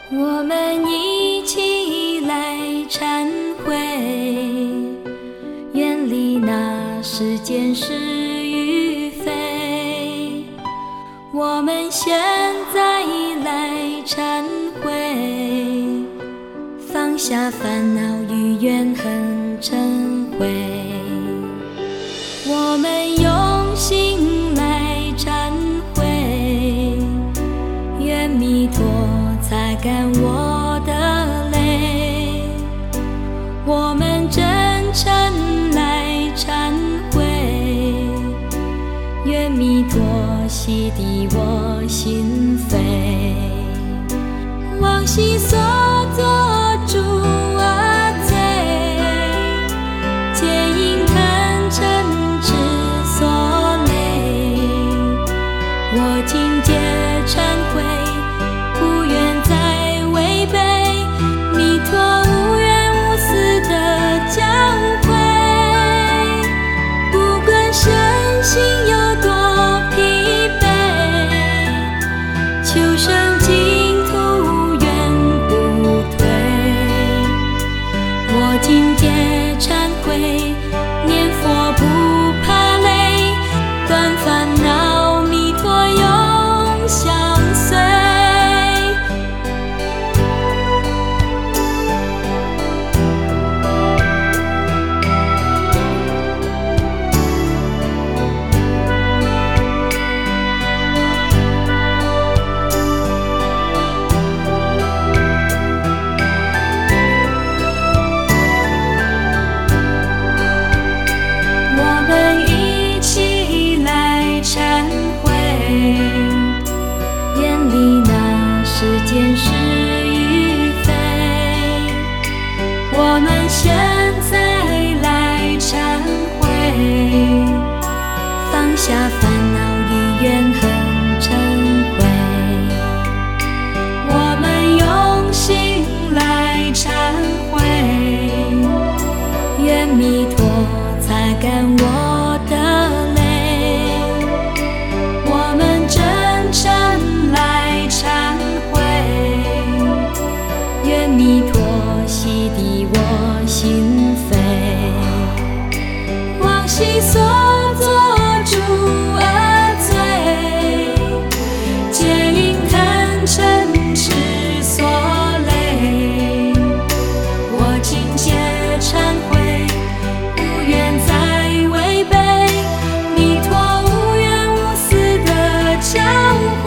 我们一起来忏悔，远离那世间是与非。我们现在来忏悔，放下烦恼与怨恨嗔恚。我们用心来忏悔，愿弥陀擦干我的泪。我们真诚来忏悔，愿弥陀洗涤我心扉。往昔所作诸恶罪，皆因贪嗔痴所累。我今皆忏悔，不愿再违背弥陀无缘无私的教诲。不管身心有多疲惫，求生净土永不退。我今皆忏悔，念佛不怕累，断烦恼弥陀永相随。我们一起来忏悔，远离那世间是与非。我们现在来忏悔，放下烦恼与怨恨嗔恚。我们用心来忏悔，愿弥陀擦干我的泪。我们真诚来忏悔，愿弥陀洗涤我心扉。往昔所作诸恶罪，皆因贪嗔痴所累。我今皆忏悔，不愿再违背弥陀无缘无私的教诲。